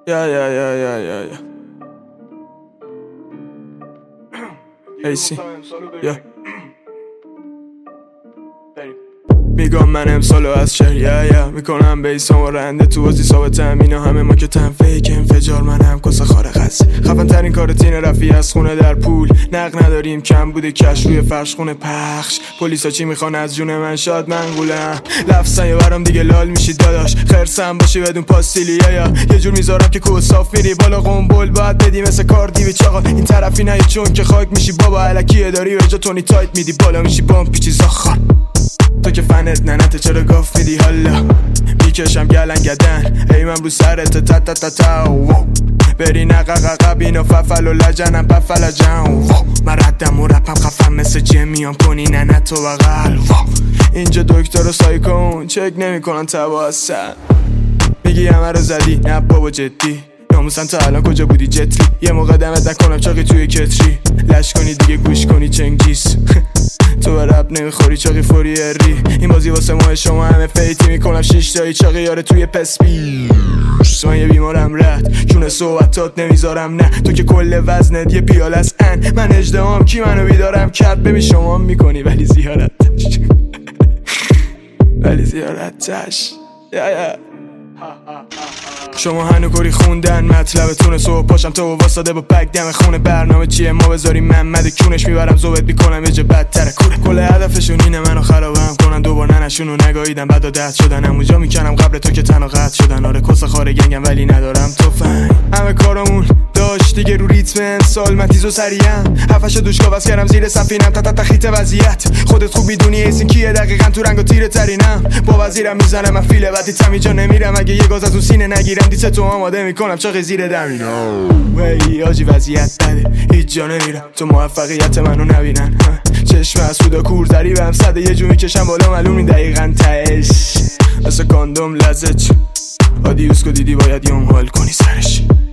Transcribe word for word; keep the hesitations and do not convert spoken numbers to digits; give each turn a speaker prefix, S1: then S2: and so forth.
S1: Yeah, yeah, yeah, yeah, yeah, yeah. A C, yeah. میگم من امسالو از شهر یا یا میکنم بیسام و رنده تو بازی ثابتم اینا همه ما که تن فیک انفجار من هم کسا خارق است خفن ترین کار تین رفی از خونه در پول نق نداریم کم بوده کش روی فرش خونه پخش پلیسا چی میخوان از جون من شاد من گولم لفظن یه برام دیگه لال میشی داداش خرسم باشی بدون پاستیلی یا یا یه جور میذارم که کوه صاف میری بالا قنبل باید بدی مثل کار دیوی چاقا این طرفی نه چون که خاک میشی بابا الکیه داری و جا تونی تایت میدی بالا میشی بام پیچی زاخار تو که فنت ننته چرا گاف میدی حالا میکشم گلنگدن ای من رو سرت تا تا تا تا بری نقاقا بینا ففل و لجنم پفل جان من ردم و رپم خفم مثل جمیان کنی ننه تو بغل اینجا دکتر و سایکون چک نمی کنن تبا هستن میگی همه رو زدی نه بابا جدی ناموسن تا الان کجا بودی جتلی یه موقع دمت نکنم چاقی توی کتری لش کنی دیگه گوش کنی چنگیز تو رب نمیخوری چاقی فوری ری این بازی واسه ماه شما همه فیتی میکنم شیش تایی چاقی یاره توی پسپی من یه بیمارم رد چون صحبتات نمیذارم نه تو که کل وزنت یه پیاله از ان من اجدهام کی منو بیدارم کرد ببین شما میکنی ولی زیارتش ولی زیارتش یا یا شما هنو کاری خوندن مطلبتونه صبح پاشم تو واساده با پک دم خونه برنامه چیه ما بذاریم محمد کونش میبرم زوبت میکنم یه جا بدتره کوره کل هدفشون اینه منو خرابم کنن دوبار ننشونو نگاهیدم بعد دست شدن همونجا میکنم قبل تو که تنها قطع شدن آره کس خاره گنگم ولی ندارم تو فهم همه کارامون داشت دیگه رو ریتم امسال من تیز و سریعم هفش دوشگاه وز کردم زیر سفینم تا تا تخیط وضعیت خودت خوب میدونی ایسین کیه دقیقا تو رنگ و تیره ترینم با وزیرم میزنم من فیله بعدی تمی جا نمیرم اگه یه گاز از اون سینه نگیرم دیسه تو آماده میکنم چاقی زیر دمینا وی آجی وضعیت بده هیچ جا نمیرم تو موفقیت منو نبینن چشم اسودا کور ضریبم صده یه جو میکشم بالا معلومی دقیقا تهش مثل کاندوم لزج آدیوسکو دیدی باید یوم حال کنی سرش